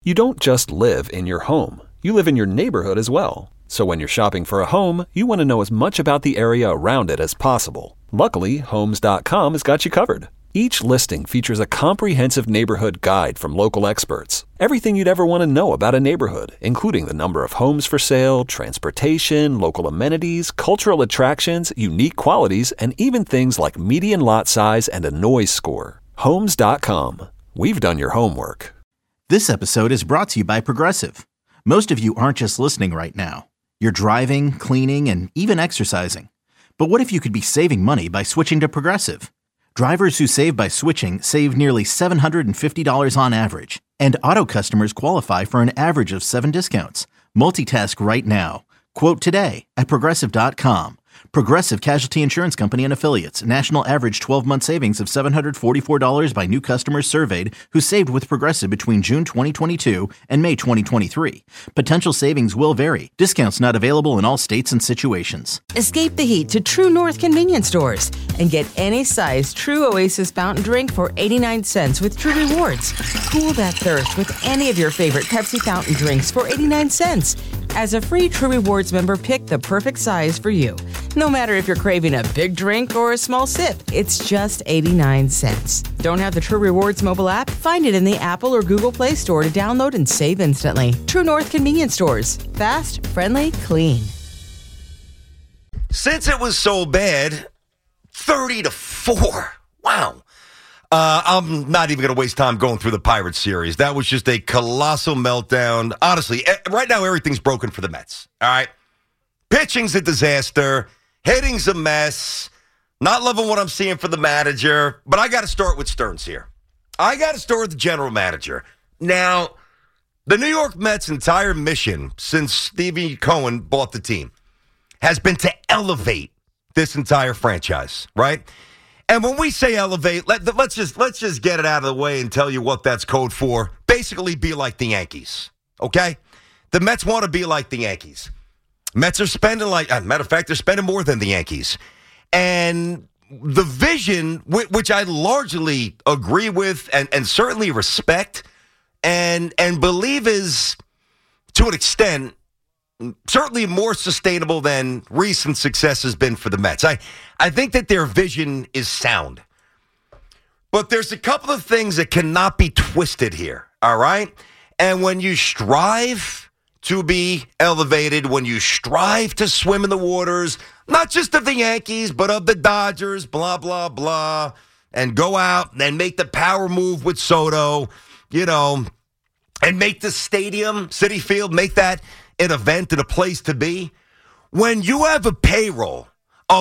You don't just live in your home. You live in your neighborhood as well. So when you're shopping for a home, you want to know as much about the area around it as possible. Luckily, Homes.com has got you covered. Each listing features a comprehensive neighborhood guide from local experts. Everything you'd ever want to know about a neighborhood, including the number of homes for sale, transportation, local amenities, cultural attractions, unique qualities, and even things like median lot size and a noise score. Homes.com. We've done your homework. This episode is brought to you by Progressive. Most of you aren't just listening right now. You're driving, cleaning, and even exercising. But what if you could be saving money by switching to Progressive? Drivers who save by switching save nearly $750 on average. And auto customers qualify for an average of 7 discounts. Multitask right now. Quote today at Progressive.com. Progressive Casualty Insurance Company and Affiliates. National average 12-month savings of $744 by new customers surveyed who saved with Progressive between June 2022 and May 2023. Potential savings will vary. Discounts not available in all states and situations. Escape the heat to True North convenience stores and get any size True Oasis fountain drink for 89 cents with True Rewards. Cool that thirst with any of your favorite Pepsi fountain drinks for 89 cents. As a free True Rewards member, pick the perfect size for you. No matter if you're craving a big drink or a small sip, it's just 89 cents. Don't have the True Rewards mobile app? Find it in the Apple or Google Play Store to download and save instantly. True North convenience stores. Fast, friendly, clean. Since it was so bad, 30-4. Wow. I'm not even going to waste time going through the Pirates series. That was just a colossal meltdown. Honestly, right now everything's broken for the Mets. All right? Pitching's a disaster. Hitting's a mess. Not loving what I'm seeing for the manager. But I got to start with Stearns here. I got to start with the general manager. Now, the New York Mets' entire mission since Stevie Cohen bought the team has been to elevate this entire franchise, right? And when we say elevate, let's just get it out of the way and tell you what that's code for. Basically, be like the Yankees, okay? The Mets want to be like the Yankees. Mets are spending matter of fact, they're spending more than the Yankees. And the vision, which I largely agree with and certainly respect and believe is, to an extent, certainly more sustainable than recent success has been for the Mets. I think that their vision is sound. But there's a couple of things that cannot be twisted here, all right? And when you strive to be elevated, when you strive to swim in the waters, not just of the Yankees, but of the Dodgers, blah, blah, blah, and go out and make the power move with Soto, and make the stadium, Citi Field, make that an event and a place to be. When you have a payroll of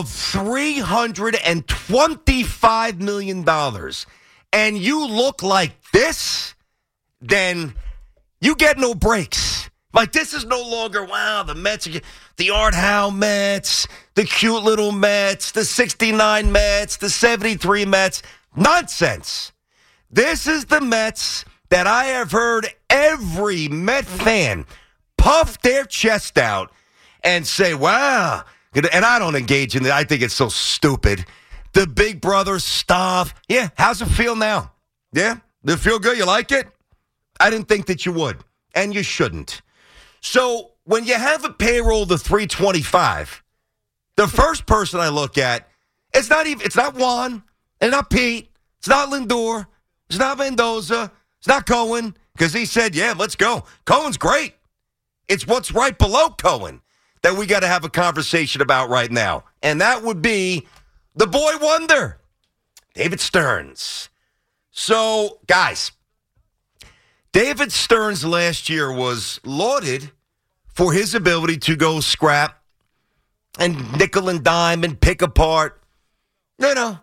$325 million and you look like this, then you get no breaks. Like, this is no longer, wow, the Mets, the Art Howe Mets, the cute little Mets, the 69 Mets, the 73 Mets. Nonsense. This is the Mets that I have heard every Met fan puff their chest out and say, wow. And I don't engage in it. I think it's so stupid. The Big Brother stuff. Yeah, how's it feel now? Yeah? Does it feel good? You like it? I didn't think that you would. And you shouldn't. So when you have a payroll to 325, the first person I look at, it's not Juan, it's not Pete, it's not Lindor, it's not Mendoza, it's not Cohen, because he said, yeah, let's go. Cohen's great. It's what's right below Cohen that we got to have a conversation about right now. And that would be the boy wonder, David Stearns. So, guys, David Stearns last year was lauded for his ability to go scrap and nickel and dime and pick apart, the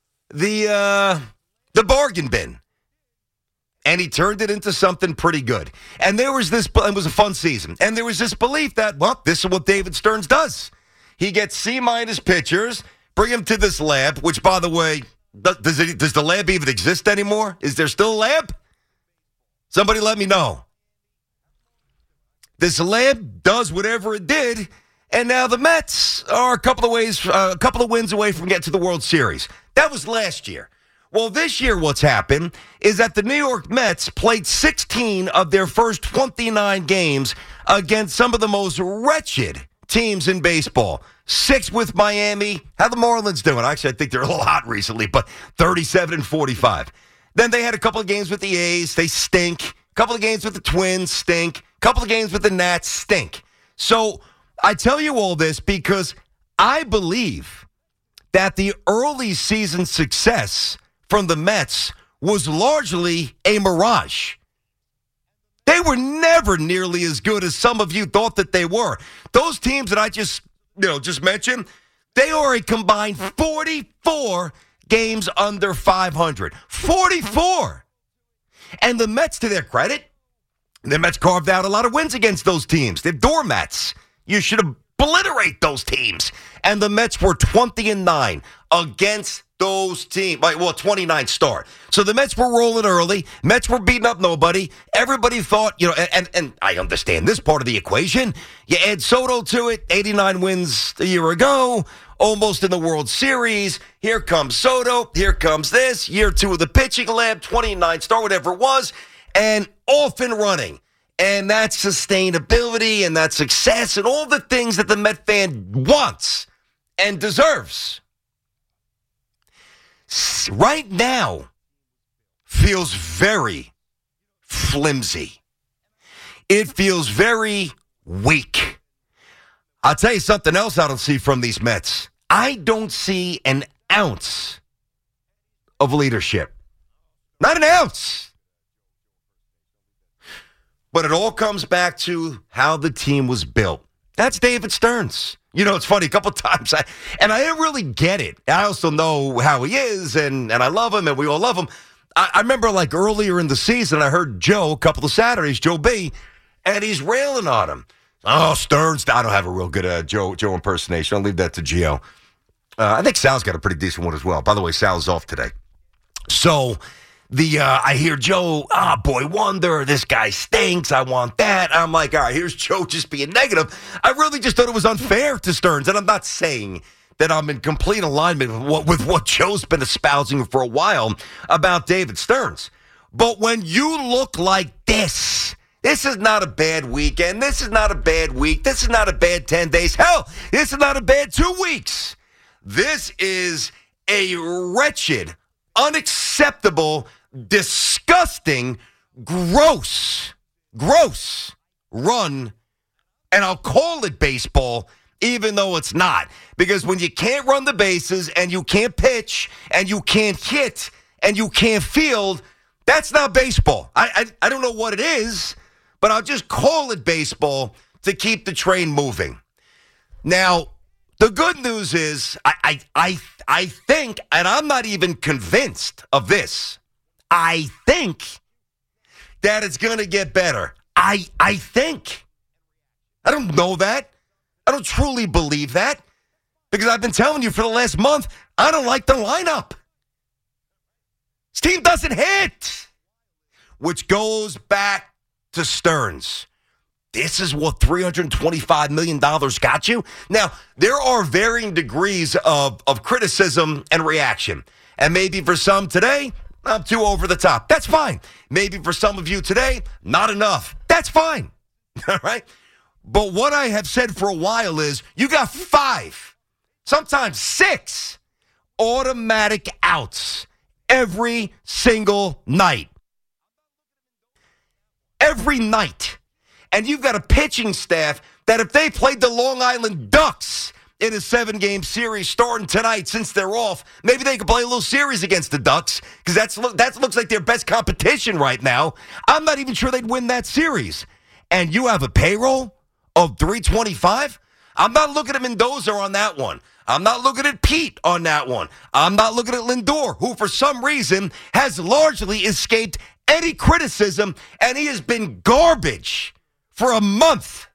bargain bin. And he turned it into something pretty good. And there was it was a fun season. And there was this belief that, well, this is what David Stearns does. He gets C- pitchers, bring him to this lab, which, by the way, does the lab even exist anymore? Is there still a lab? Somebody let me know. This lab does whatever it did, and now the Mets are a couple of wins away from getting to the World Series. That was last year. Well, this year what's happened is that the New York Mets played 16 of their first 29 games against some of the most wretched teams in baseball. 6 with Miami. How the Marlins doing? Actually, I think they're a little hot recently, but 37-45. Then they had a couple of games with the A's. They stink. A couple of games with the Twins. Stink. A couple of games with the Nats. Stink. So I tell you all this because I believe that the early season success from the Mets was largely a mirage. They were never nearly as good as some of you thought that they were. Those teams that I just mentioned, they are a combined 44 games under 500. 44! And the Mets, to their credit, the Mets carved out a lot of wins against those teams. They're doormats. You should obliterate those teams. And the Mets were 20-9 against those teams. 29 start. So the Mets were rolling early. Mets were beating up nobody. Everybody thought, and I understand this part of the equation. You add Soto to it, 89 wins a year ago, almost in the World Series. Here comes Soto. Here comes this. Year 2 of the pitching lab, 29 start, whatever it was, and off and running. And that's sustainability and that success and all the things that the Met fan wants and deserves. Right now feels very flimsy. It feels very weak. I'll tell you something else I don't see from these Mets. I don't see an ounce of leadership. Not an ounce. But it all comes back to how the team was built. That's David Stearns. It's funny, a couple times, I didn't really get it. I also know how he is, and I love him, and we all love him. I remember, earlier in the season, I heard Joe, a couple of Saturdays, Joe B., and he's railing on him. Oh, Stearns, I don't have a real good Joe impersonation. I'll leave that to Gio. I think Sal's got a pretty decent one as well. By the way, Sal's off today. So I hear Joe, boy wonder, this guy stinks, I want that. I'm like, all right, here's Joe just being negative. I really just thought it was unfair to Stearns, and I'm not saying that I'm in complete alignment with what Joe's been espousing for a while about David Stearns. But when you look like this is not a bad weekend, this is not a bad week, this is not a bad 10 days, hell, this is not a bad 2 weeks. This is a wretched, unacceptable, disgusting, gross run, and I'll call it baseball, even though it's not. Because when you can't run the bases, and you can't pitch, and you can't hit, and you can't field, that's not baseball. I don't know what it is, but I'll just call it baseball to keep the train moving. Now, the good news is, I think, and I'm not even convinced of this, I think that it's going to get better. I think. I don't know that. I don't truly believe that because I've been telling you for the last month, I don't like the lineup. This team doesn't hit, which goes back to Stearns. This is what $325 million got you? Now, there are varying degrees of criticism and reaction. And maybe for some today, I'm too over the top. That's fine. Maybe for some of you today, not enough. That's fine. All right? But what I have said for a while is you got 5, sometimes 6 automatic outs every single night. Every night. And you've got a pitching staff that if they played the Long Island Ducks in a 7-game series starting tonight since they're off, maybe they could play a little series against the Ducks because that looks like their best competition right now. I'm not even sure they'd win that series. And you have a payroll of $325? I'm not looking at Mendoza on that one. I'm not looking at Pete on that one. I'm not looking at Lindor, who for some reason has largely escaped any criticism, and he has been garbage for a month.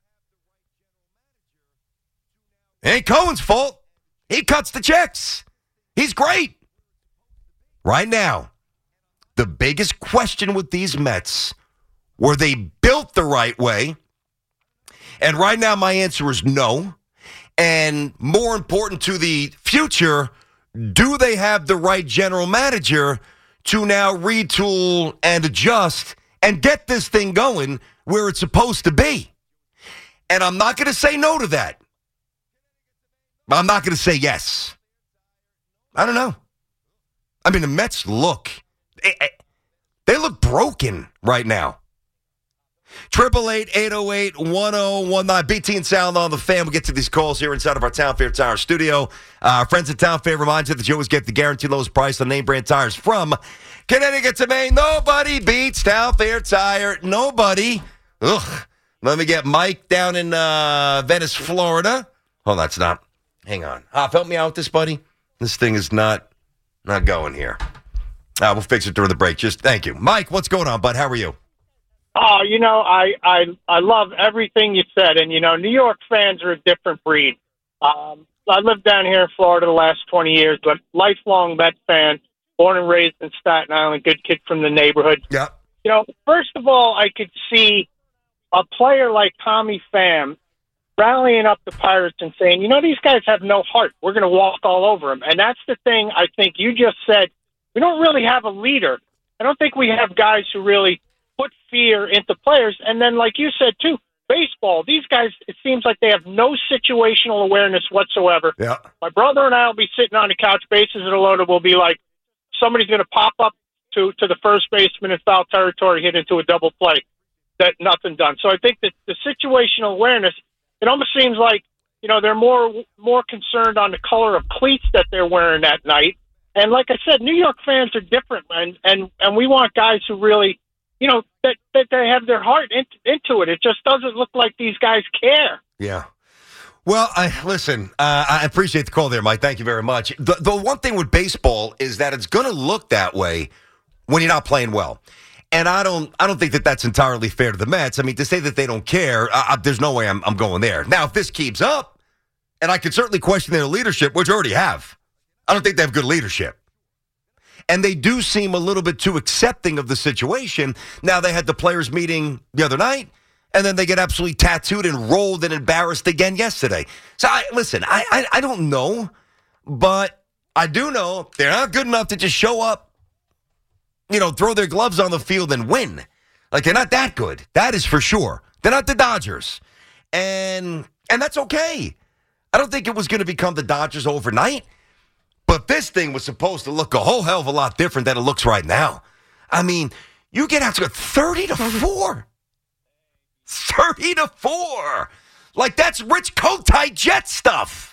It ain't Cohen's fault. He cuts the checks. He's great. Right now, the biggest question with these Mets, were they built the right way? And right now, my answer is no. And more important to the future, do they have the right general manager to now retool and adjust and get this thing going where it's supposed to be? And I'm not going to say no to that. I'm not going to say yes. I don't know. I mean, the Mets they look broken right now. 888-808-1019. BT and Sound on the Fan. We'll get to these calls here inside of our Town Fair Tire studio. Our friends at Town Fair remind you that you always get the guaranteed lowest price on name brand tires from Connecticut to Maine. Nobody beats Town Fair Tire. Nobody. Ugh. Let me get Mike down in Venice, Florida. Oh, that's not. Hang on. Help me out with this, buddy. This thing is not going here. We'll fix it during the break. Just thank you. Mike, what's going on, bud? How are you? Oh, I love everything you said. And, New York fans are a different breed. I lived down here in Florida the last 20 years, but lifelong Mets fan, born and raised in Staten Island, good kid from the neighborhood. Yeah. First of all, I could see a player like Tommy Pham rallying up the Pirates and saying, these guys have no heart. We're going to walk all over them. And that's the thing I think you just said. We don't really have a leader. I don't think we have guys who really put fear into players. And then, like you said, too, baseball, these guys, it seems like they have no situational awareness whatsoever. Yeah. My brother and I will be sitting on the couch, bases are loaded. We'll be like, somebody's going to pop up to the first baseman in foul territory, hit into a double play. That nothing done. So I think that the situational awareness, it almost seems like, they're more concerned on the color of cleats that they're wearing that night. And like I said, New York fans are different, and we want guys who really, that they have their heart into it. It just doesn't look like these guys care. Yeah. Well, I appreciate the call there, Mike. Thank you very much. The one thing with baseball is that it's going to look that way when you're not playing well. And I don't think that that's entirely fair to the Mets. I mean, to say that they don't care, there's no way I'm going there. Now, if this keeps up, and I could certainly question their leadership, which I already have. I don't think they have good leadership. And they do seem a little bit too accepting of the situation. Now, they had the players meeting the other night, and then they get absolutely tattooed and rolled and embarrassed again yesterday. So, I don't know, but I do know they're not good enough to just show up, throw their gloves on the field and win. Like, they're not that good. That is for sure. They're not the Dodgers. And that's okay. I don't think it was going to become the Dodgers overnight. But this thing was supposed to look a whole hell of a lot different than it looks right now. I mean, you get out to 30-4. 30-4. Like, that's Rich Kotite Jet stuff.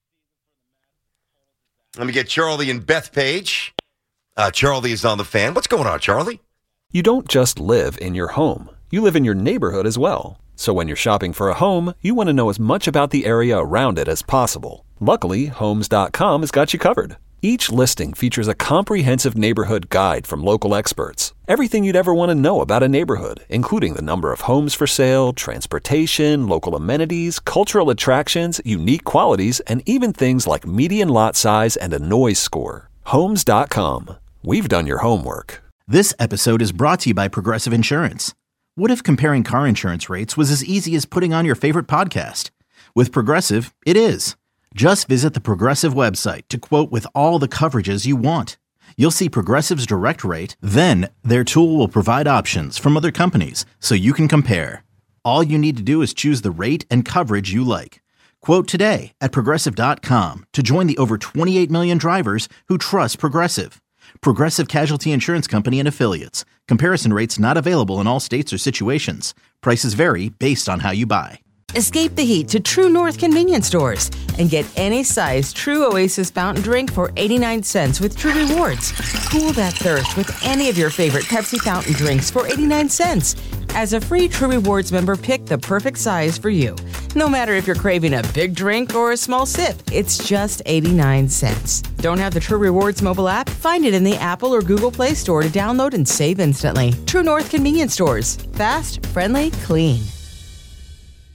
Let me get Charlie and Bethpage. Charlie is on the Fan. What's going on, Charlie? You don't just live in your home. You live in your neighborhood as well. So when you're shopping for a home, you want to know as much about the area around it as possible. Luckily, Homes.com has got you covered. Each listing features a comprehensive neighborhood guide from local experts. Everything you'd ever want to know about a neighborhood, including the number of homes for sale, transportation, local amenities, cultural attractions, unique qualities, and even things like median lot size and a noise score. Homes.com. We've done your homework. This episode is brought to you by Progressive Insurance. What if comparing car insurance rates was as easy as putting on your favorite podcast? With Progressive, it is. Just visit the Progressive website to quote with all the coverages you want. You'll see Progressive's direct rate, then their tool will provide options from other companies so you can compare. All you need to do is choose the rate and coverage you like. Quote today at Progressive.com to join the over 28 million drivers who trust Progressive. Progressive Casualty Insurance Company and Affiliates. Comparison rates not available in all states or situations. Prices vary based on how you buy. Escape the heat to True North convenience stores and get any size True Oasis fountain drink for 89 cents with True Rewards. Cool that thirst with any of your favorite Pepsi fountain drinks for 89 cents. As a free True Rewards member, pick the perfect size for you. No matter if you're craving a big drink or a small sip, it's just 89 cents. Don't have the True Rewards mobile app? Find it in the Apple or Google Play Store to download and save instantly. True North convenience stores. Fast, friendly, clean.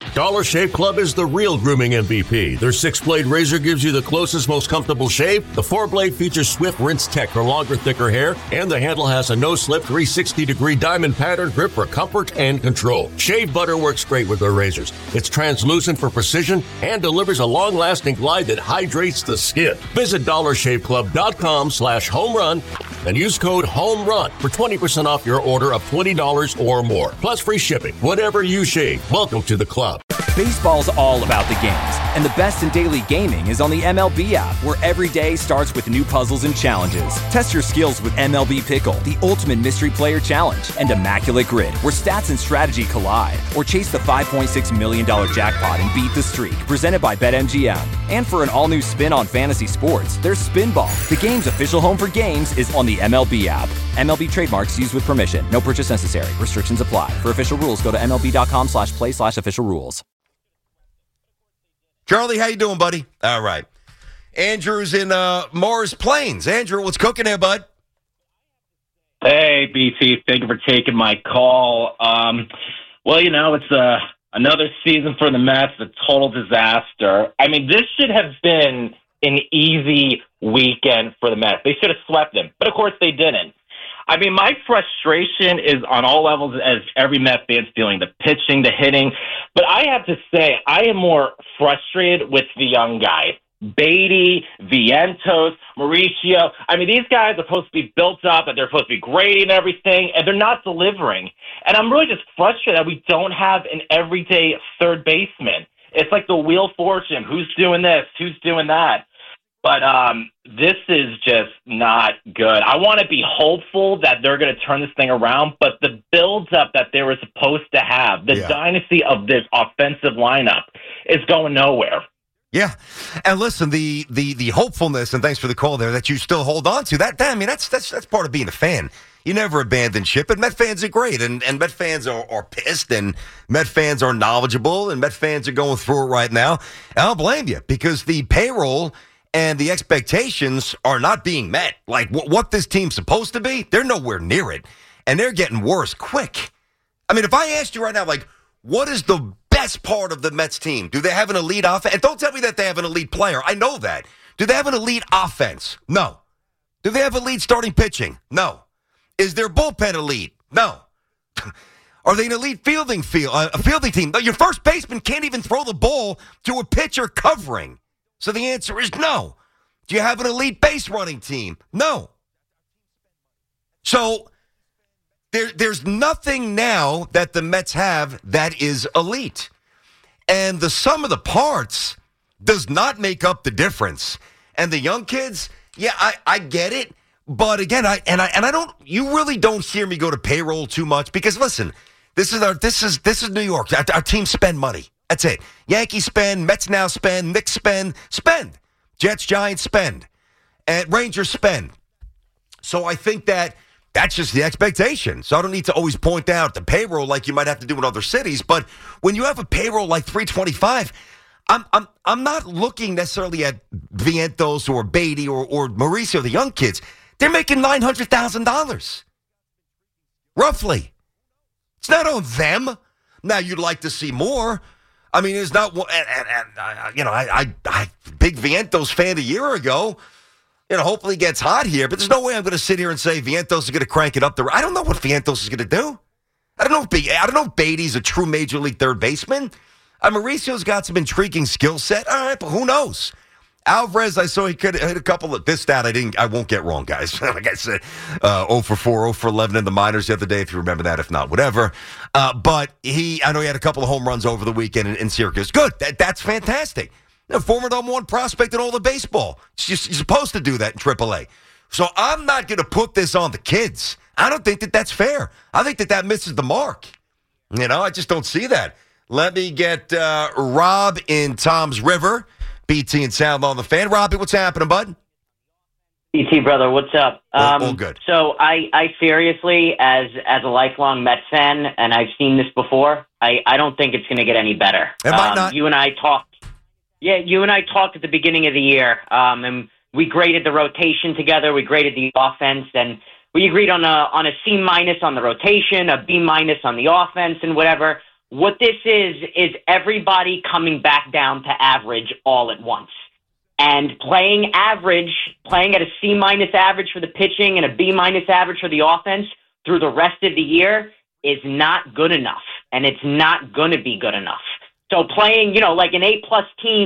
Dollar Shave Club is the real grooming MVP. Their 6-blade razor gives you the closest, most comfortable shave. The 4-blade features Swift Rinse Tech for longer, thicker hair, and the handle has a no-slip 360-degree diamond pattern grip for comfort and control. Shave butter works great with their razors. It's translucent for precision and delivers a long-lasting glide that hydrates the skin. Visit dollarshaveclub.com/homerun and use code HOMERUN for 20% off your order of $20 or more. Plus free shipping. Whatever you shave, welcome to the club. Baseball's all about the games, and the best in daily gaming is on the MLB app, where every day starts with new puzzles and challenges. Test your skills with MLB Pickle, the ultimate mystery player challenge, and Immaculate Grid, where stats and strategy collide. Or chase the $5.6 million jackpot and beat the streak, presented by BetMGM. And for an all-new spin on fantasy sports, there's Spinball. The game's official home for games is on the MLB app. MLB trademarks used with permission. No purchase necessary. Restrictions apply. For official rules, go to MLB.com/play/official rules. Charlie, how you doing, buddy? All right. Andrew's in Morris Plains. Andrew, what's cooking there, bud? Hey, BT. Thank you for taking my call. Well, it's another season for the Mets, a total disaster. I mean, this should have been an easy weekend for the Mets. They should have swept them, but of course they didn't. I mean, my frustration is on all levels, as every Met fan's feeling, the pitching, the hitting. But I have to say, I am more frustrated with the young guys. Beatty, Vientos, Mauricio. I mean, these guys are supposed to be built up, and they're supposed to be great and everything, and they're not delivering. And I'm really just frustrated that we don't have an everyday third baseman. It's like the Wheel of Fortune. Who's doing this? Who's doing that? But this is just not good. I want to be hopeful that they're going to turn this thing around, but the build-up that they were supposed to have, the dynasty of this offensive lineup, is going nowhere. Yeah, and listen, the hopefulness, and thanks for the call there, that you still hold on to, that's part of being a fan. You never abandon ship, and Met fans are great, and Met fans are pissed, and Met fans are knowledgeable, and Met fans are going through it right now. And I don't blame you, because the payroll and the expectations are not being met. Like, what this team's supposed to be, they're nowhere near it. And they're getting worse quick. I mean, if I asked you right now, like, what is the best part of the Mets team? Do they have an elite offense? And don't tell me that they have an elite player. I know that. Do they have an elite offense? No. Do they have elite starting pitching? No. Is their bullpen elite? No. Are they an elite fielding team? Your first baseman can't even throw the ball to a pitcher covering. So the answer is no. Do you have an elite base running team? No. So there's nothing now that the Mets have that is elite. And the sum of the parts does not make up the difference. And the young kids, yeah, I get it. But again, you really don't hear me go to payroll too much, because listen, this is New York. Our teams spend money. That's it. Yankees spend, Mets now spend, Knicks spend. Jets, Giants spend, and Rangers spend. So I think that's just the expectation. So I don't need to always point out the payroll like you might have to do in other cities. But when you have a payroll like $325, I'm not looking necessarily at Vientos or Beatty or Mauricio, the young kids. They're making $900,000, roughly. It's not on them. Now, you'd like to see more. I mean, it's not, I big Vientos fan a year ago. Hopefully he gets hot here, but there's no way I'm going to sit here and say Vientos is going to crank it up. I don't know what Vientos is going to do. I don't know if Beatty's a true major league third baseman. Mauricio's got some intriguing skill set. All right, but who knows? Alvarez, I saw he could hit a couple of this stat. I won't get wrong, guys. Like I said, 0 for 4, 0 for 11 in the minors the other day, if you remember that. If not, whatever. But I know he had a couple of home runs over the weekend in Syracuse. Good. That's fantastic. Former #1 prospect in all the baseball. You're supposed to do that in AAA. So I'm not going to put this on the kids. I don't think that's fair. I think that misses the mark. I just don't see that. Let me get Rob in Tom's River. BT and Sound on the Fan. Robbie, what's happening, bud? BT, brother, what's up? All good. So I seriously, as a lifelong Mets fan, and I've seen this before, I don't think it's going to get any better. It might not. You and I talked at the beginning of the year, and we graded the rotation together. We graded the offense, and we agreed on a C- on the rotation, a B- on the offense, and whatever. What this is everybody coming back down to average all at once. And playing at a C- average for the pitching and a B- average for the offense through the rest of the year is not good enough. And it's not going to be good enough. So playing, like an A+ team.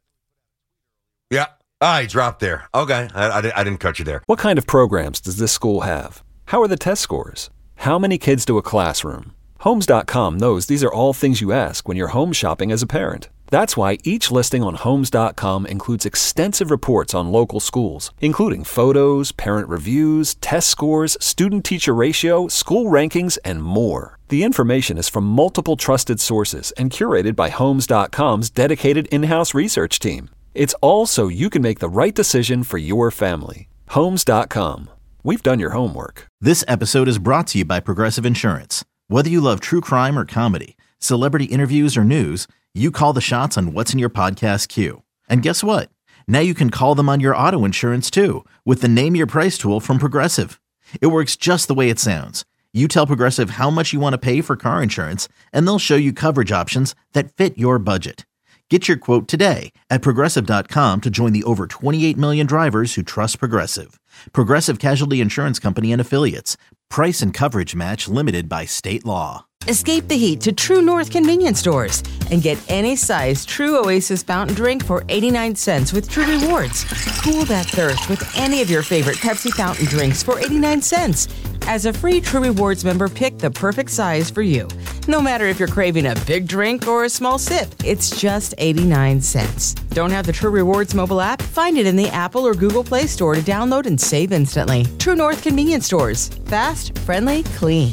Yeah. He dropped there. Okay. I didn't cut you there. What kind of programs does this school have? How are the test scores? How many kids do a classroom? Homes.com knows these are all things you ask when you're home shopping as a parent. That's why each listing on Homes.com includes extensive reports on local schools, including photos, parent reviews, test scores, student-teacher ratio, school rankings, and more. The information is from multiple trusted sources and curated by Homes.com's dedicated in-house research team. It's all so you can make the right decision for your family. Homes.com. We've done your homework. This episode is brought to you by Progressive Insurance. Whether you love true crime or comedy, celebrity interviews or news, you call the shots on what's in your podcast queue. And guess what? Now you can call them on your auto insurance too with the Name Your Price tool from Progressive. It works just the way it sounds. You tell Progressive how much you want to pay for car insurance, and they'll show you coverage options that fit your budget. Get your quote today at Progressive.com to join the over 28 million drivers who trust Progressive. Progressive Casualty Insurance Company and Affiliates. Price and coverage match limited by state law. Escape the heat to True North convenience stores and get any size True Oasis fountain drink for 89 cents with True Rewards. Cool that thirst with any of your favorite Pepsi fountain drinks for 89 cents. As a free True Rewards member, pick the perfect size for you. No matter if you're craving a big drink or a small sip, it's just 89 cents. Don't have the True Rewards mobile app? Find it in the Apple or Google Play Store to download and save instantly. True North convenience stores. Fast, friendly, clean.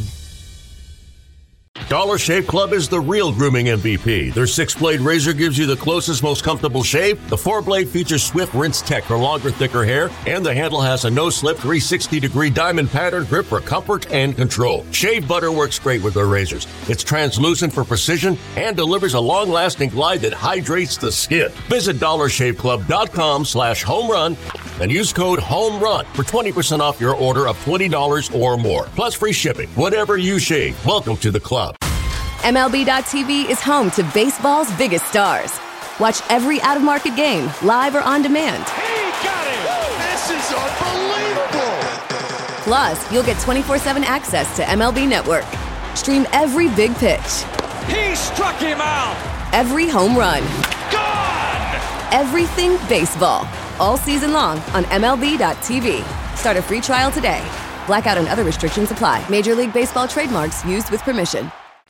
Dollar Shave Club is the real grooming MVP. Their 6-blade razor gives you the closest, most comfortable shave. The 4-blade features Swift Rinse Tech for longer, thicker hair. And the handle has a no-slip 360-degree diamond pattern grip for comfort and control. Shave butter works great with their razors. It's translucent for precision and delivers a long-lasting glide that hydrates the skin. Visit DollarShaveClub.com/homerun and use code HOMERUN for 20% off your order of $20 or more. Plus free shipping. Whatever you shave, welcome to the club. MLB.tv is home to baseball's biggest stars. Watch every out-of-market game, live or on demand. He got it! This is unbelievable! Plus, you'll get 24/7 access to MLB Network. Stream every big pitch. He struck him out! Every home run. Gone! Everything baseball. All season long on MLB.tv. Start a free trial today. Blackout and other restrictions apply. Major League Baseball trademarks used with permission.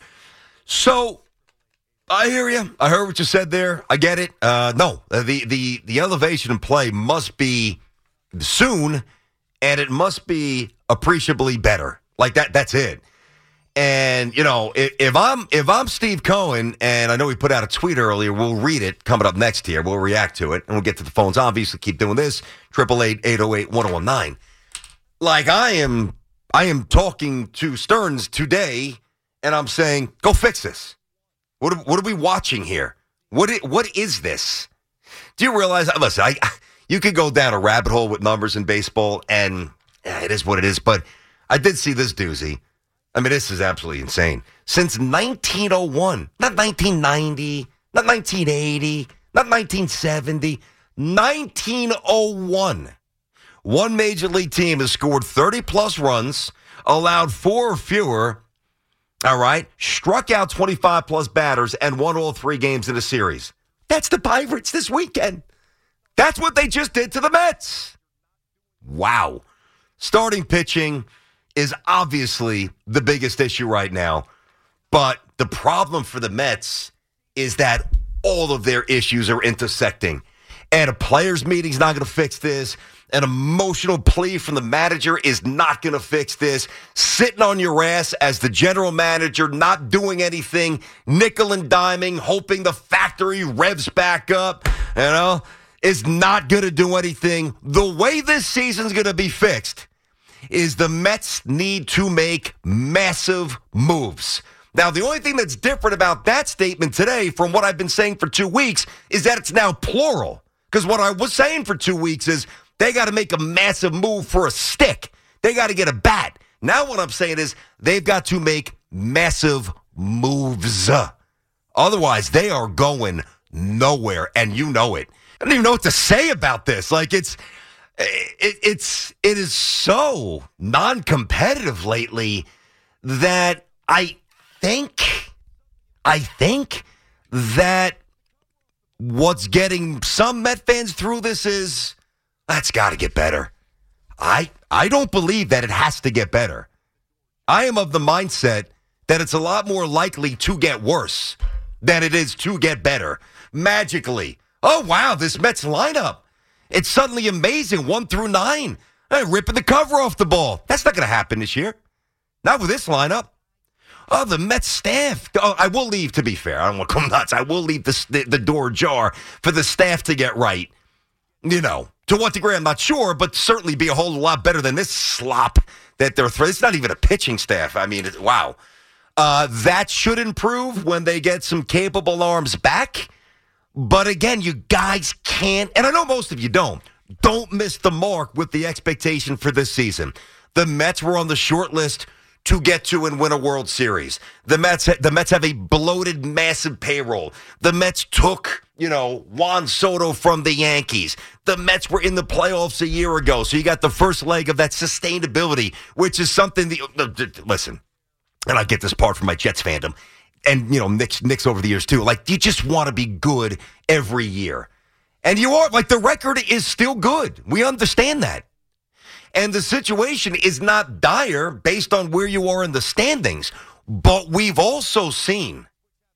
So, I hear you. I heard what you said there. I get it. No, the elevation in play must be soon, and it must be appreciably better. Like that. That's it. And if I'm Steve Cohen, and I know we put out a tweet earlier, we'll read it coming up next here. We'll react to it, and we'll get to the phones. Obviously, keep doing this. 888-808-1019. Like I am talking to Stearns today. And I'm saying, go fix this. What are we watching here? What is this? Do you realize? Listen, you could go down a rabbit hole with numbers in baseball, and it is what it is. But I did see this doozy. I mean, this is absolutely insane. Since 1901, not 1990, not 1980, not 1970, 1901, one major league team has scored 30-plus runs, allowed 4 or fewer. All right, struck out 25-plus batters and won all 3 games in a series. That's the Pirates this weekend. That's what they just did to the Mets. Wow. Starting pitching is obviously the biggest issue right now. But the problem for the Mets is that all of their issues are intersecting. And a players' meeting is not going to fix this. An emotional plea from the manager is not going to fix this. Sitting on your ass as the general manager, not doing anything, nickel and diming, hoping the factory revs back up, is not going to do anything. The way this season's going to be fixed is the Mets need to make massive moves. Now, the only thing that's different about that statement today from what I've been saying for 2 weeks is that it's now plural. Because what I was saying for 2 weeks is they got to make a massive move for a stick. They got to get a bat. Now what I'm saying is they've got to make massive moves. Otherwise, they are going nowhere, and you know it. I don't even know what to say about this. Like, it is so non-competitive lately that I think that what's getting some Met fans through this is that's got to get better. I don't believe that it has to get better. I am of the mindset that it's a lot more likely to get worse than it is to get better. Magically. Oh, wow, this Mets lineup. It's suddenly amazing, 1 through 9. Ripping the cover off the ball. That's not going to happen this year. Not with this lineup. Oh, the Mets staff. Oh, I will leave, to be fair. I don't want to come nuts. I will leave the door ajar for the staff to get right. You know, to what degree, I'm not sure, but certainly be a whole lot better than this slop that they're throwing. It's not even a pitching staff. I mean, wow. That should improve when they get some capable arms back. But again, you guys can't, and I know most of you don't miss the mark with the expectation for this season. The Mets were on the short list to get to and win a World Series. The Mets have a bloated, massive payroll. The Mets took, Juan Soto from the Yankees. The Mets were in the playoffs a year ago, so you got the first leg of that sustainability, which is something listen, and I get this part from my Jets fandom, and, Knicks over the years, too. Like, you just want to be good every year. And you are. Like, the record is still good. We understand that. And the situation is not dire based on where you are in the standings. But we've also seen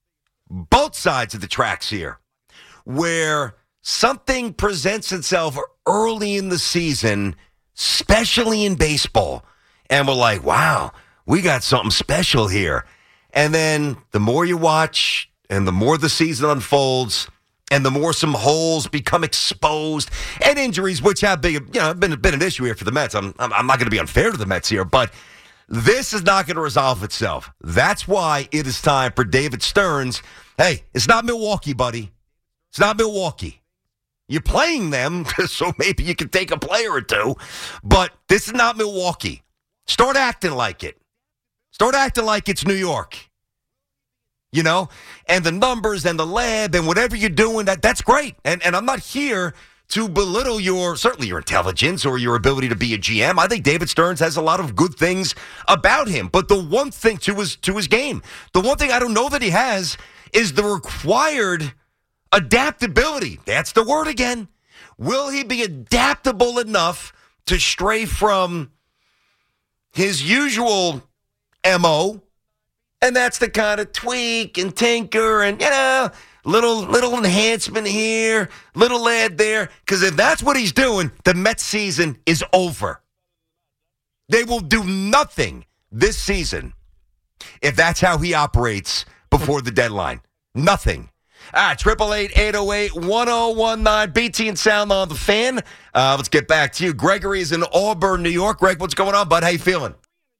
both sides of the tracks here where something presents itself early in the season, especially in baseball. And we're like, wow, we got something special here. And then the more you watch and the more the season unfolds and the more some holes become exposed and injuries, which have been an issue here for the Mets. I'm not going to be unfair to the Mets here, but this is not going to resolve itself. That's why it is time for David Stearns. Hey, it's not Milwaukee, buddy. It's not Milwaukee. You're playing them, so maybe you can take a player or two, but this is not Milwaukee. Start acting like it. Start acting like it's New York, and the numbers and the lab and whatever you're doing, that's great. And I'm not here to belittle certainly your intelligence or your ability to be a GM. I think David Stearns has a lot of good things about him. But the one thing to his game, the one thing I don't know that he has is the required adaptability. That's the word again. Will he be adaptable enough to stray from his usual MO, and that's the kind of tweak and tinker and, little enhancement here, little add there, because if that's what he's doing, the Mets season is over. They will do nothing this season if that's how he operates before the deadline. Nothing. 888-808-1019, BT and Sound on the Fan. Let's get back to you. Gregory is in Auburn, New York. Greg, what's going on, bud? How you feeling?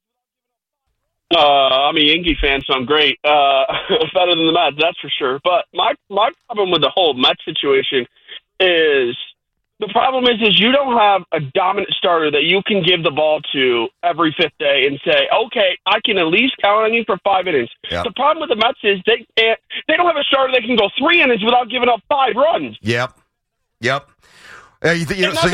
I'm a Yankee fan, so I'm great. Better than the Mets, that's for sure. But my problem with the whole Mets situation is you don't have a dominant starter that you can give the ball to every fifth day and say, okay, I can at least count on you for 5 innings. Yep. The problem with the Mets is they don't have a starter that can go 3 innings without giving up 5 runs. Yep. Yep, go ahead.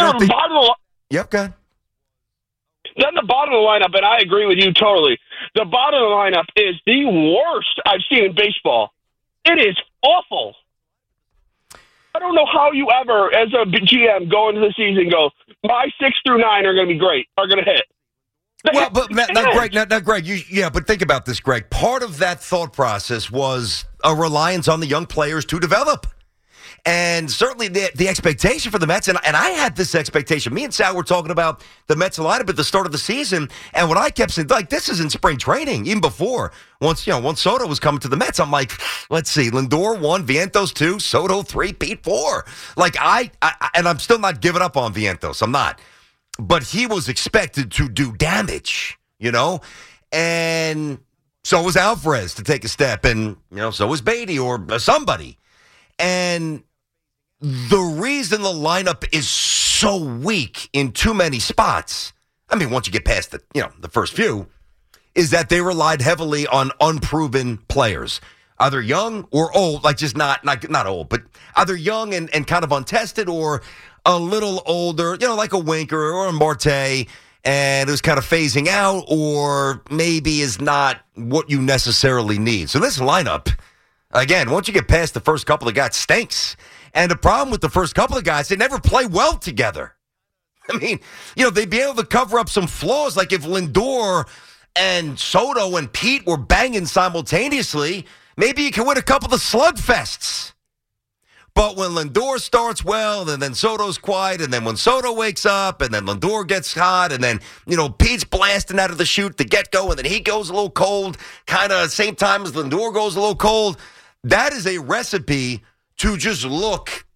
Then the bottom of the lineup, and I agree with you totally, the bottom of the lineup is the worst I've seen in baseball. It is awful. I don't know how you ever, as a GM, go into the season go, my 6 through 9 are going to be great, are going to hit. Well, but now, Greg, but think about this, Greg. Part of that thought process was a reliance on the young players to develop. And certainly the expectation for the Mets, and I had this expectation. Me and Sal were talking about the Mets lineup at the start of the season, and what I kept saying, like, this is in spring training, even before. Once Soto was coming to the Mets, I'm like, let's see, Lindor 1, Vientos 2, Soto 3, Pete 4. Like, and I'm still not giving up on Vientos. I'm not. But he was expected to do damage, and so was Alvarez to take a step, and, so was Beatty or somebody. And the reason the lineup is so weak in too many spots, I mean, once you get past the first few, is that they relied heavily on unproven players, either young or old, like just not old, but either young and kind of untested or a little older, like a Winker or a Marte, and it was kind of phasing out or maybe is not what you necessarily need. So this lineup, again, once you get past the first couple of guys, stinks. And the problem with the first couple of guys, they never play well together. I mean, they'd be able to cover up some flaws, like if Lindor and Soto and Pete were banging simultaneously, maybe you can win a couple of slugfests. But when Lindor starts well, and then Soto's quiet, and then when Soto wakes up, and then Lindor gets hot, and then, Pete's blasting out of the chute to get-go, and then he goes a little cold, kind of same time as Lindor goes a little cold, that is a recipe to just look,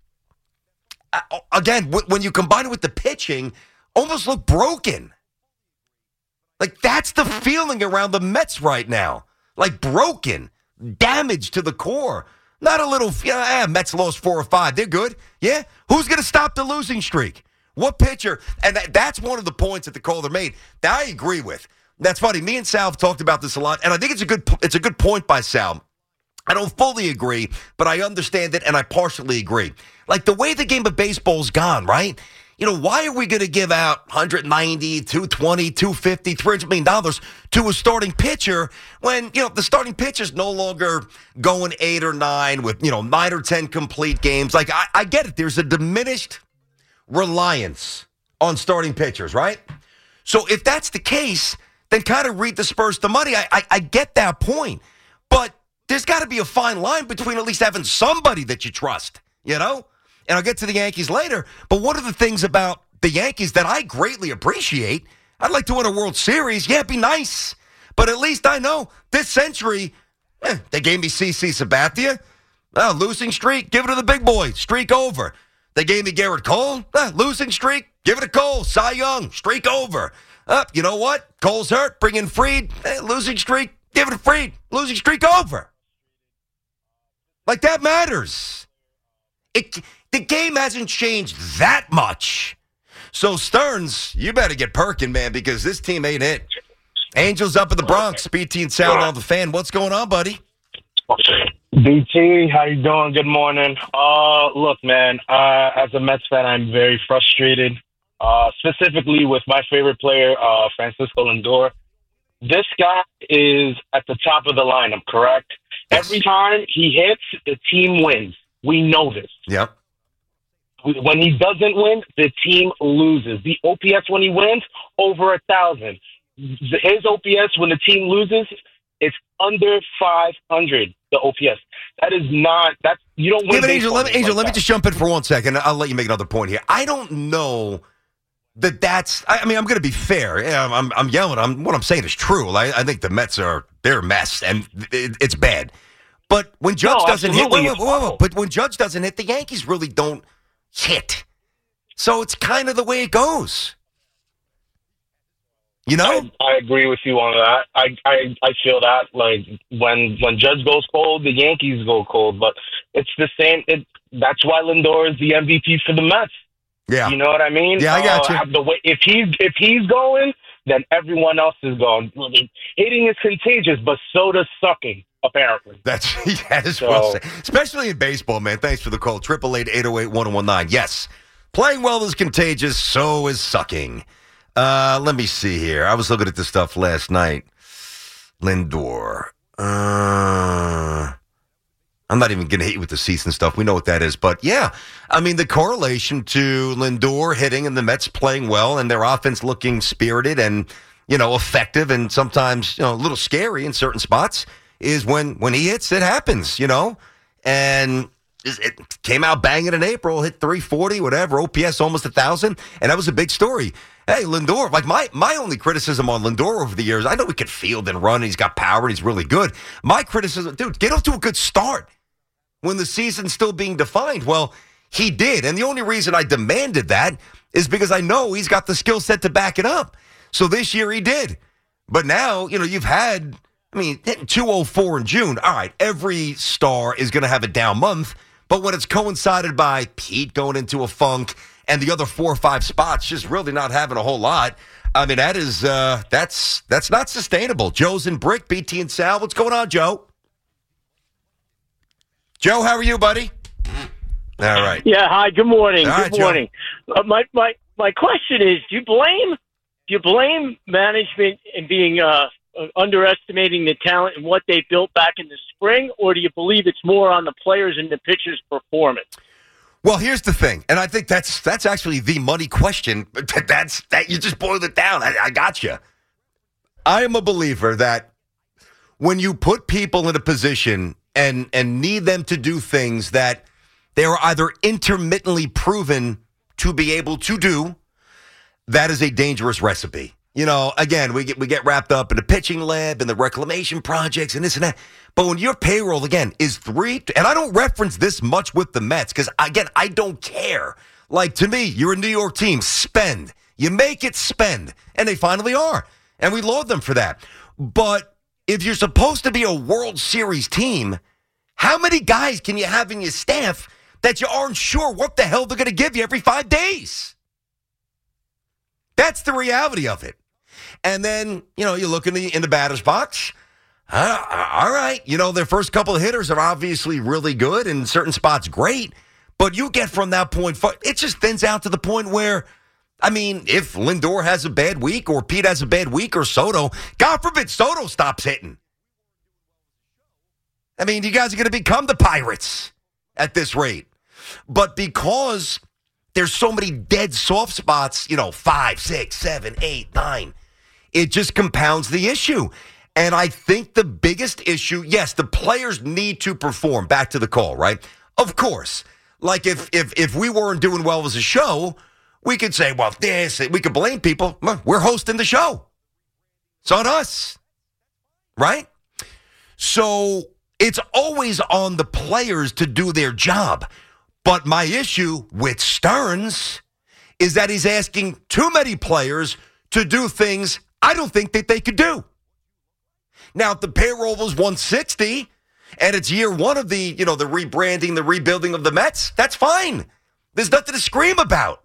again, when you combine it with the pitching, almost look broken. Like, that's the feeling around the Mets right now. Like, broken, damage to the core. Not a little, Mets lost 4 or 5. They're good. Yeah? Who's going to stop the losing streak? What pitcher? And that's one of the points that the caller made that I agree with. That's funny. Me and Sal have talked about this a lot, and I think it's a good point by Sal. I don't fully agree, but I understand it, and I partially agree. Like, the way the game of baseball's gone, right? Why are we going to give out $190, $220, $250, $300 million to a starting pitcher when, the starting pitcher's no longer going 8 or 9 with, 9 or 10 complete games? Like, I get it. There's a diminished reliance on starting pitchers, right? So if that's the case, then kind of redisperse the money. I get that point. But there's got to be a fine line between at least having somebody that you trust, And I'll get to the Yankees later. But one of the things about the Yankees that I greatly appreciate, I'd like to win a World Series. Yeah, it'd be nice. But at least I know this century, they gave me CC Sabathia. Losing streak, give it to the big boy. Streak over. They gave me Garrett Cole. Losing streak, give it to Cole. Cy Young, streak over. You know what? Cole's hurt, bring in Fried. Losing streak, give it to Fried. Losing streak over. Like, that matters. The game hasn't changed that much. So, Stearns, you better get perking, man, because this team ain't it. Angels up in the Bronx, BT and Sal on the Fan. What's going on, buddy? BT, how you doing? Good morning. Look, man, as a Mets fan, I'm very frustrated, specifically with my favorite player, Francisco Lindor. This guy is at the top of the lineup, correct? Yes. Every time he hits, the team wins. We know this. Yep. When he doesn't win, the team loses. The OPS when he wins, over 1,000. His OPS when the team loses, it's under 500. The OPS. That is not. That's you don't win. Angel, let me just jump in for 1 second. I'll let you make another point here. I don't know that's. I mean, I'm going to be fair. I'm yelling. What I'm saying is true. I think the Mets they're a mess and it's bad. But when Judge doesn't hit, but when Judge doesn't hit, the Yankees really don't hit. So it's kind of the way it goes. I agree with you on that. I feel that like when Judge goes cold, the Yankees go cold. But it's the same. That's why Lindor is the MVP for the Mets. Yeah, you know what I mean. Yeah, I got you. If he's going, then everyone else is going. Hitting is contagious, but so does sucking. Apparently. That is well said. Especially in baseball, man. Thanks for the call. 888-808-1019. Yes. Playing well is contagious, so is sucking. Let me see here. I was looking at this stuff last night. Lindor. I'm not even going to hit you with the seats and stuff. We know what that is. But, yeah, I mean, the correlation to Lindor hitting and the Mets playing well and their offense looking spirited and, effective and sometimes, a little scary in certain spots is when he hits, it happens, And it came out banging in April, hit 340, whatever, OPS almost 1,000, and that was a big story. Hey, Lindor, like my only criticism on Lindor over the years, I know he can field and run, and he's got power, and he's really good. My criticism, dude, get off to a good start when the season's still being defined. Well, he did, and the only reason I demanded that is because I know he's got the skill set to back it up. So this year he did. But now, you've had... hitting 204 in June, all right, every star is going to have a down month, but when it's coincided by Pete going into a funk and the other 4 or 5 spots just really not having a whole lot, I mean, that is that's not sustainable. Joe's in Brick, BT and Sal. What's going on, Joe? Joe, how are you, buddy? All right. Yeah. Hi. Good morning. All Good morning. My question is: Do you blame management in being underestimating the talent and what they built back in the spring, or do you believe it's more on the players and the pitchers' performance? Well, here's the thing, and I think that's actually the money question. That you just boiled it down. I got you. I am a believer that when you put people in a position and need them to do things that they are either intermittently proven to be able to do, that is a dangerous recipe. You know, again, we get wrapped up in the pitching lab and the reclamation projects and this and that. But when your payroll, again, is 3, and I don't reference this much with the Mets because, again, I don't care. Like, to me, you're a New York team. Spend. You make it spend. And they finally are. And we laud them for that. But if you're supposed to be a World Series team, how many guys can you have in your staff that you aren't sure what the hell they're going to give you every 5 days? That's the reality of it. And then, you know, you look in the batter's box. All right. You know, their first couple of hitters are obviously really good and in certain spots great. But you get from that point, it just thins out to the point where, I mean, if Lindor has a bad week or Pete has a bad week or Soto, God forbid Soto stops hitting. I mean, you guys are going to become the Pirates at this rate. But because there's so many dead soft spots, 5, 6, 7, 8, 9, it just compounds the issue. And I think the biggest issue, yes, the players need to perform. Back to the call, right? Of course. Like if we weren't doing well as a show, we could say, well, we could blame people. We're hosting the show. It's on us. Right? So it's always on the players to do their job. But my issue with Stearns is that he's asking too many players to do things I don't think that they could do. Now, if the payroll was 160 and it's year one of the rebranding, the rebuilding of the Mets, that's fine. There's nothing to scream about.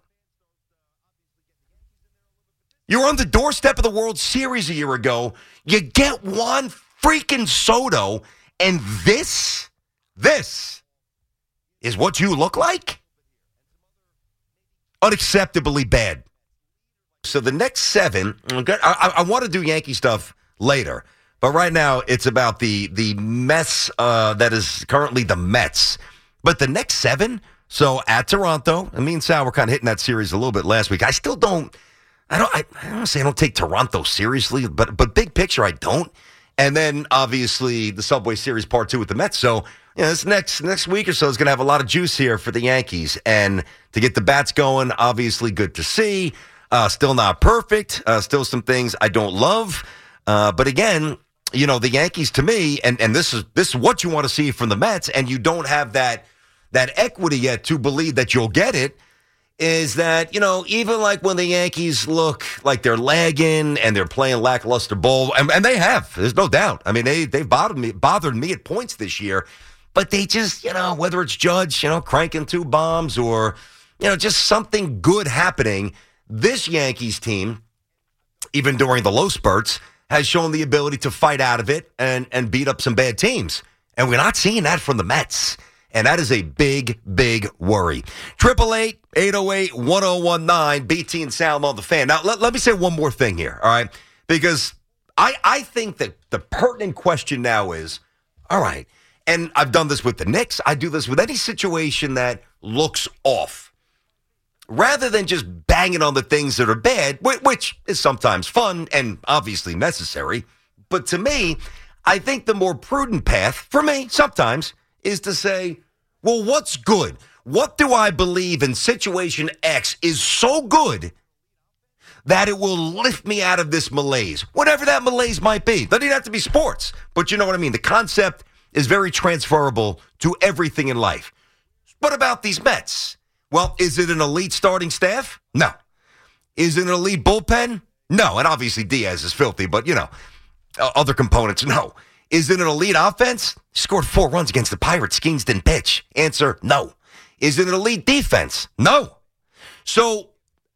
You were on the doorstep of the World Series a year ago. You get Juan freaking Soto, and this is what you look like? Unacceptably bad. So the next 7, I want to do Yankee stuff later, but right now it's about the mess that is currently the Mets. But the next 7, so at Toronto, and me and Sal were kind of hitting that series a little bit last week. I don't say I don't take Toronto seriously, but big picture I don't. And then obviously the Subway Series Part 2 with the Mets. So this next week or so is going to have a lot of juice here for the Yankees. And to get the bats going, obviously good to see. Still not perfect. Still some things I don't love. But again, the Yankees to me, and this is what you want to see from the Mets, and you don't have that equity yet to believe that you'll get it, is that, even like when the Yankees look like they're lagging and they're playing lackluster ball, and they have, there's no doubt. I mean, they've bothered me at points this year, but they just, whether it's Judge, cranking 2 bombs or, just something good happening, this Yankees team, even during the low spurts, has shown the ability to fight out of it and beat up some bad teams. And we're not seeing that from the Mets. And that is a big, big worry. 888-808-1019, BT and Sal on the Fan. Now, let me say one more thing here, all right? Because I think that the pertinent question now is, all right, and I've done this with the Knicks. I do this with any situation that looks off. Rather than just banging on the things that are bad, which is sometimes fun and obviously necessary, but to me, I think the more prudent path, for me, sometimes, is to say, well, what's good? What do I believe in situation X is so good that it will lift me out of this malaise? Whatever that malaise might be. Doesn't even have to be sports, but you know what I mean. The concept is very transferable to everything in life. What about these Mets? Well, is it an elite starting staff? No. Is it an elite bullpen? No. And obviously Diaz is filthy, but, other components, no. Is it an elite offense? Scored 4 runs against the Pirates. Skeens didn't pitch. Answer, no. Is it an elite defense? No. So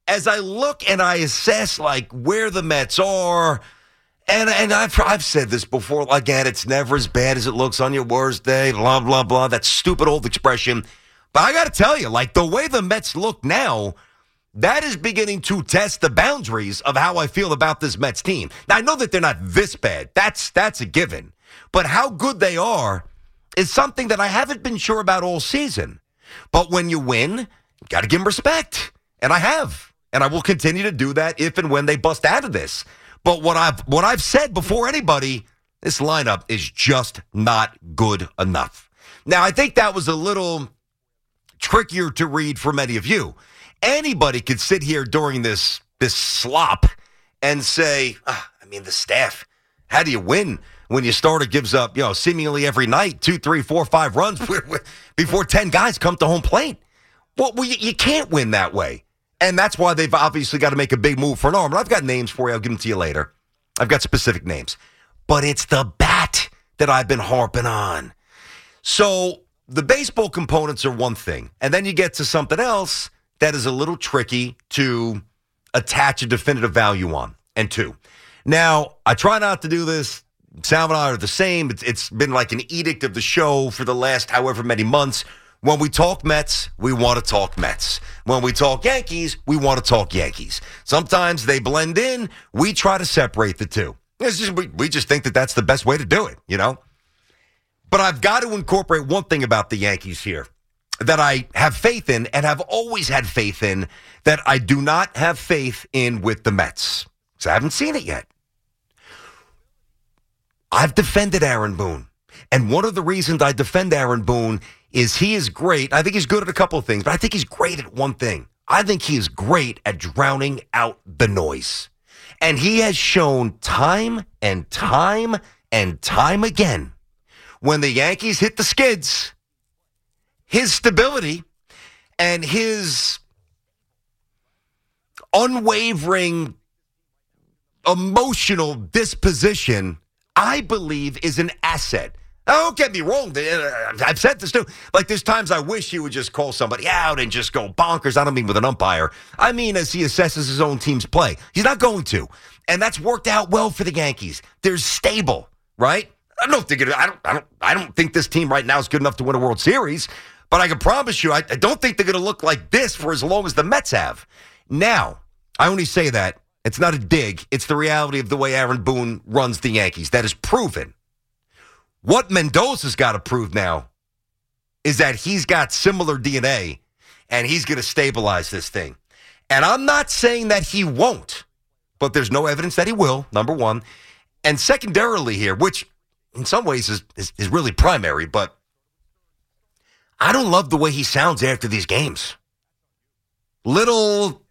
as I look and I assess like where the Mets are, and I've said this before, again, it's never as bad as it looks on your worst day, blah, blah, blah, that stupid old expression. But I got to tell you, like the way the Mets look now, that is beginning to test the boundaries of how I feel about this Mets team. Now, I know that they're not this bad. That's a given. But how good they are is something that I haven't been sure about all season. But when you win, you got to give them respect. And I have. And I will continue to do that if and when they bust out of this. But what I've said before anybody, this lineup is just not good enough. Now, I think that was a little trickier to read for many of you. Anybody could sit here during this slop and say, the staff, how do you win when your starter gives up, seemingly every night, 2, 3, 4, 5 runs before 10 guys come to home plate? Well, you can't win that way. And that's why they've obviously got to make a big move for an arm. And I've got names for you. I'll give them to you later. I've got specific names. But it's the bat that I've been harping on. So the baseball components are one thing. And then you get to something else that is a little tricky to attach a definitive value on. And two. Now, I try not to do this. Sal and I are the same. It's been like an edict of the show for the last however many months. When we talk Mets, we want to talk Mets. When we talk Yankees, we want to talk Yankees. Sometimes they blend in. We try to separate the two. We just think that that's the best way to do it, But I've got to incorporate one thing about the Yankees here that I have faith in and have always had faith in that I do not have faith in with the Mets. Because I haven't seen it yet. I've defended Aaron Boone. And one of the reasons I defend Aaron Boone is he is great. I think he's good at a couple of things, but I think he's great at one thing. I think he is great at drowning out the noise. And he has shown time and time and time again, when the Yankees hit the skids, his stability and his unwavering emotional disposition, I believe, is an asset. Now, don't get me wrong. I've said this too. Like, there's times I wish he would just call somebody out and just go bonkers. I don't mean with an umpire. I mean as he assesses his own team's play. He's not going to. And that's worked out well for the Yankees. They're stable, right? I don't know if they're gonna, I don't think this team right now is good enough to win a World Series. But I can promise you, I don't think they're going to look like this for as long as the Mets have. Now, I only say that. It's not a dig. It's the reality of the way Aaron Boone runs the Yankees. That is proven. What Mendoza's got to prove now is that he's got similar DNA, and he's going to stabilize this thing. And I'm not saying that he won't, but there's no evidence that he will, number one. And secondarily here, which in some ways is really primary, but I don't love the way he sounds after these games. Little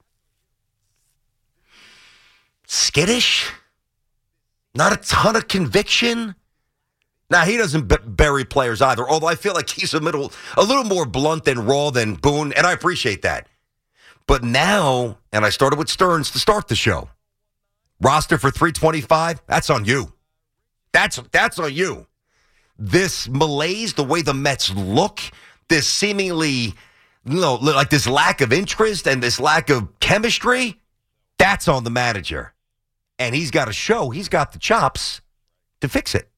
skittish, not a ton of conviction. Now, he doesn't bury players either, although I feel like he's a little more blunt and raw than Boone, and I appreciate that. But now, and I started with Stearns to start the show, roster for 325, that's on you. That's on you. This malaise, the way the Mets look, this seemingly, like this lack of interest and this lack of chemistry, that's on the manager. And he's got to show he's got the chops to fix it.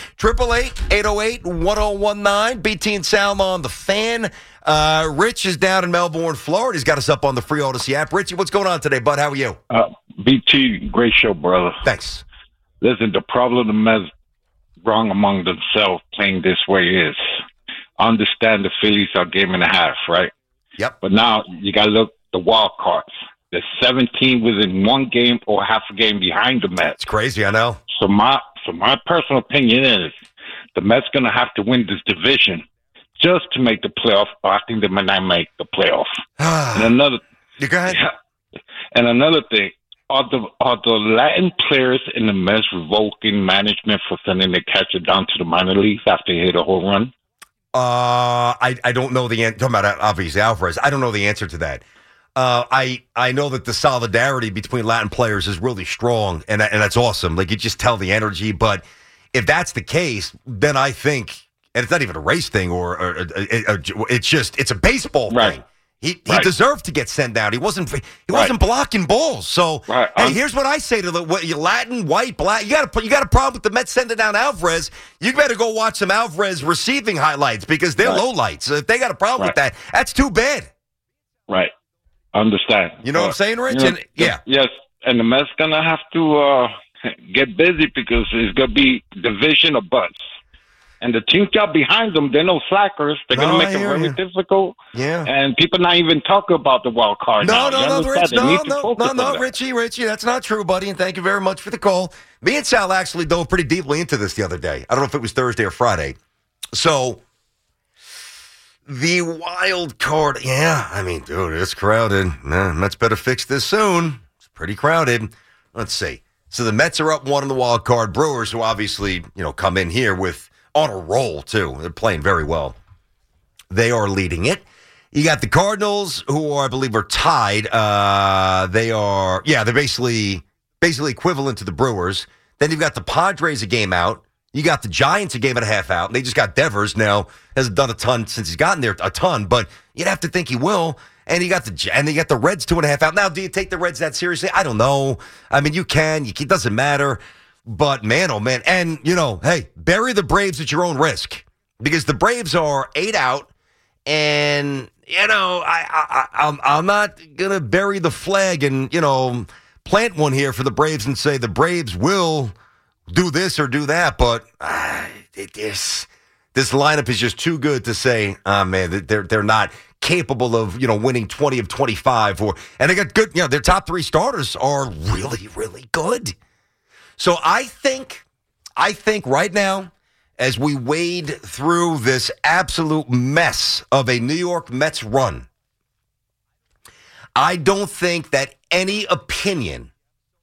888-808-1019. BT and Sal on the Fan. Rich is down in Melbourne, Florida. He's got us up on the free Odyssey app. Richie, what's going on today, bud? How are you? BT, great show, brother. Thanks. Listen, the problem the Mets wrong among themselves playing this way is, understand the Phillies are game and a half, right? Yep. But now you got to look the wild cards. There's 17 within one game or half a game behind the Mets. It's crazy, I know. So my personal opinion is the Mets going to have to win this division just to make the playoff. Or I think they might not make the playoff. And another, you go ahead. Yeah, and another thing, are the Latin players in the Mets revoking management for sending the catcher down to the minor leagues after he hit a home run? I don't know the answer. Talking about obviously Alvarez. I don't know the answer to that. I know that the solidarity between Latin players is really strong, and that's awesome. Like, you just tell the energy. But if that's the case, then I think, and it's not even a race thing, or it's a baseball thing. He deserved to get sent down. He wasn't blocking balls. So hey, here's what I say to the Latin, white, black. You got a problem with the Mets sending down Alvarez. You better go watch some Alvarez receiving highlights because they're lowlights. So if they got a problem with that, that's too bad. Right. Understand. You know what I'm saying, Rich? Yes. And the Mets gonna have to get busy because it's gonna be division of butts. And the teams got behind them, they're no slackers. They're going to make it very difficult. Yeah. And people not even talking about the wild card now. No, Rich. No, Richie. That's not true, buddy. And thank you very much for the call. Me and Sal actually dove pretty deeply into this the other day. I don't know if it was Thursday or Friday. So, the wild card, I mean, dude, it's crowded. Mets better fix this soon. It's pretty crowded. Let's see. So, the Mets are up 1 in the wild card. Brewers, who obviously, come in here on a roll, too. They're playing very well. They are leading it. You got the Cardinals, who I believe are tied. They're basically equivalent to the Brewers. Then you've got the Padres a game out. You got the Giants a game and a half out. And they just got Devers now. Hasn't done a ton since he's gotten there, but you'd have to think he will. And you got the Reds 2.5 out. Now, do you take the Reds that seriously? I don't know. I mean, you can. It doesn't matter. But, man, oh, man. And, hey, bury the Braves at your own risk. Because the Braves are 8 out. And, I'm not going to bury the flag and, plant one here for the Braves and say the Braves will do this or do that. But this lineup is just too good to say, man, they're not capable of, winning 20 of 25. And they got good, their top 3 starters are really, really good. So I think right now, as we wade through this absolute mess of a New York Mets run, I don't think that any opinion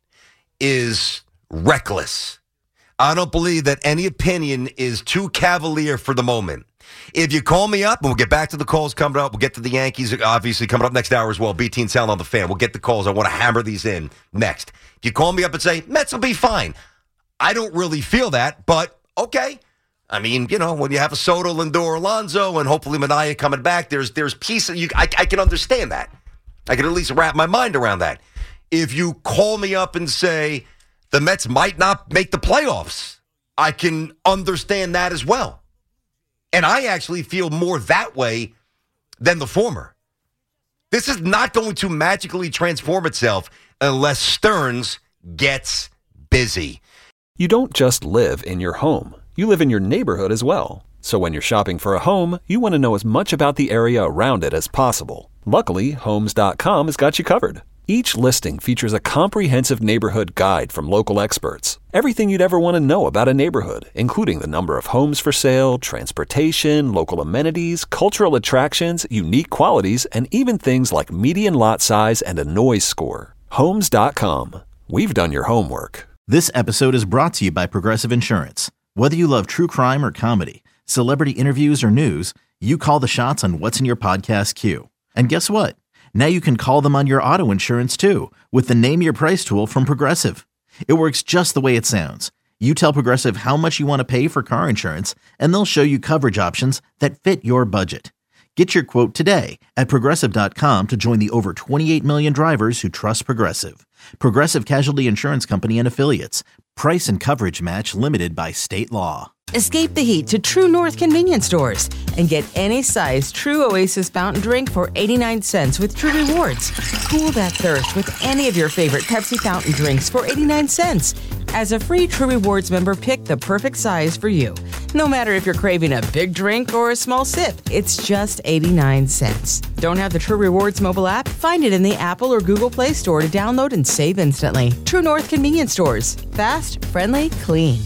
is reckless. I don't believe that any opinion is too cavalier for the moment. If you call me up, and we'll get back to the calls coming up. We'll get to the Yankees, obviously, coming up next hour as well. BT and Sal on the Fan. We'll get the calls. I want to hammer these in next. If you call me up and say, Mets will be fine, I don't really feel that, but okay. I mean, when you have a Soto, Lindor, Alonso, and hopefully Manaea coming back, there's peace. I can understand that. I can at least wrap my mind around that. If you call me up and say the Mets might not make the playoffs, I can understand that as well. And I actually feel more that way than the former. This is not going to magically transform itself unless Stearns gets busy. You don't just live in your home. You live in your neighborhood as well. So when you're shopping for a home, you want to know as much about the area around it as possible. Luckily, Homes.com has got you covered. Each listing features a comprehensive neighborhood guide from local experts. Everything you'd ever want to know about a neighborhood, including the number of homes for sale, transportation, local amenities, cultural attractions, unique qualities, and even things like median lot size and a noise score. Homes.com. We've done your homework. This episode is brought to you by Progressive Insurance. Whether you love true crime or comedy, celebrity interviews or news, you call the shots on what's in your podcast queue. And guess what? Now you can call them on your auto insurance too with the Name Your Price tool from Progressive. It works just the way it sounds. You tell Progressive how much you want to pay for car insurance, and they'll show you coverage options that fit your budget. Get your quote today at Progressive.com to join the over 28 million drivers who trust Progressive. Progressive Casualty Insurance Company and Affiliates. Price and coverage match limited by state law. Escape the heat to True North convenience stores and get any size True Oasis fountain drink for 89 cents with True Rewards. Cool that thirst with any of your favorite Pepsi fountain drinks for 89 cents. As a free True Rewards member, pick the perfect size for you. No matter if you're craving a big drink or a small sip, it's just 89 cents. Don't have the True Rewards mobile app? Find it in the Apple or Google Play Store to download and save instantly. True North convenience stores. Fast, friendly, clean.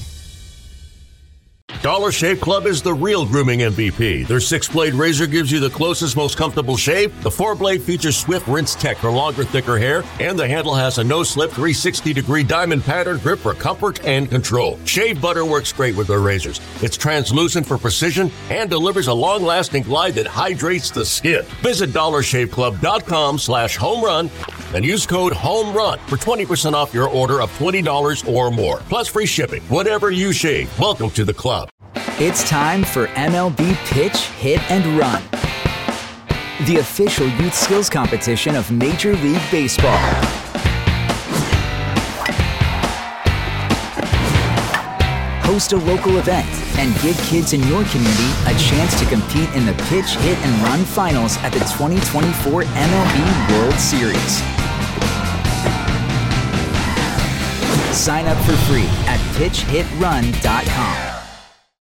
Dollar Shave Club is the real grooming MVP. Their 6-blade razor gives you the closest, most comfortable shave. The 4-blade features Swift Rinse Tech for longer, thicker hair. And the handle has a no-slip 360-degree diamond pattern grip for comfort and control. Shave butter works great with their razors. It's translucent for precision and delivers a long-lasting glide that hydrates the skin. Visit DollarShaveClub.com/homerun and use code HOMERUN for 20% off your order of $20 or more. Plus free shipping. Whatever you shave, welcome to the club. It's time for MLB Pitch, Hit, and Run. the official youth skills competition of Major League Baseball. Host a local event and give kids in your community a chance to compete in the Pitch, Hit, and Run Finals at the 2024 MLB World Series. Sign up for free at pitchhitrun.com.